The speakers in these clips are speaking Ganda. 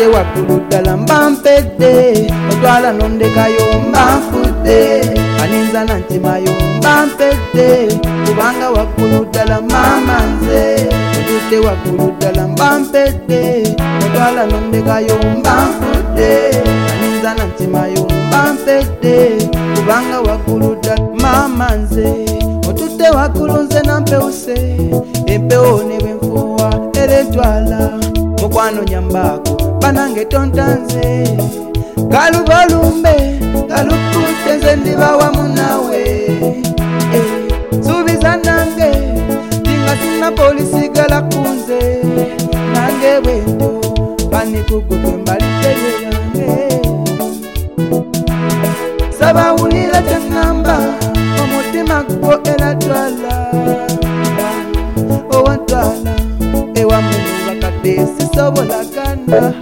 otute waggulu ddala mba mpedde otwala nondekayo mba nfudde aninza nantimayo mba mpedde kubanga waggulu ddala maama nze otute waggulu ddala mba mpedde otwala nondekayo mba nfudde aninza nantimayo mba mpedde kubanga waggulu ddala maama nze otute waggulu nze nampeuse empewo ne bwenfuuwa era entwala mukwano nyambako banange tontanze galubalumbe galukute nze ndiba wamu nawe suubiza nange tinga sina polisi galakunze nange bwento banikugwe kwembalidde byange saba wulira kyangamba omutima gwo era twala owatwala ewamungu bakadde sisobolagana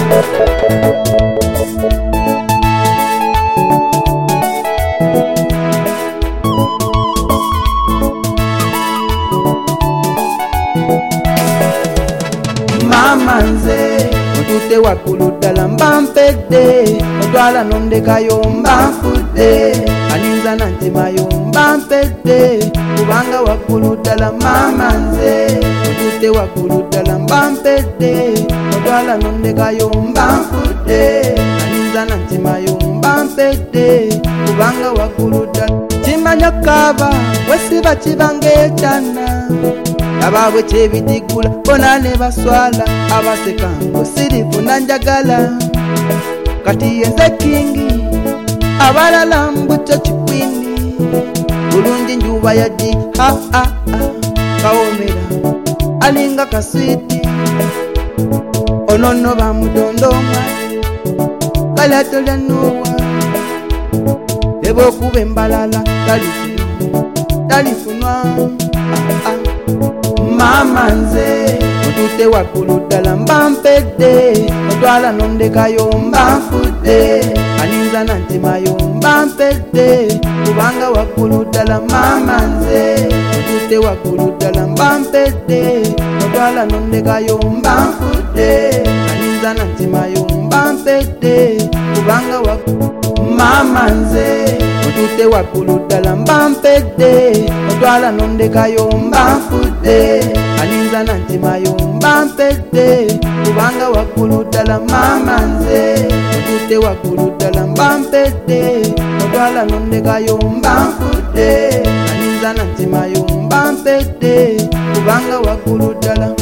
maama nze otute waggulu ddala mba mpedde otwala nondekayo mba nfudde aninza nantimayo mba mpedde kubanga waggulu ddala maama nze otute waggulu ddala mba mpedde otwala nondekayo mba nfudde aninza nantimayo mba mpedde kubanga waggulu ddala kimanya kaaba wesiba kibange ekyana abaabwe kyebidigula bona ne baswala abaseka ngo sirifuna njagala kati yenze kingi abalala mbuto kikwini bulungi njuba yaddi kawomera alinga kaswiti onono bamudondoma kalatolya nuwa ebokuba embalala talifunwa maama nze otute waggulu ddala mba mpedde otwala nondekayo mba nfudde aninza nantimayo mba mpedde kubanga waggulu ddala maama nze otute waggulu ddala mba mpedde otwala nondekayo mba nfudde aninza nantimayo mba mpedde kubanga maama nze otute waggulu ddala mba mpedde otwala nondekayo mba nfudde aninza nantimayo mba mpedde kubanga waggulu ddala maama nze otute waggulu ddala mba mpedde otwala nondekayo mba nfudde aninza nantimayo mba mpedde kubanga waggulu ddala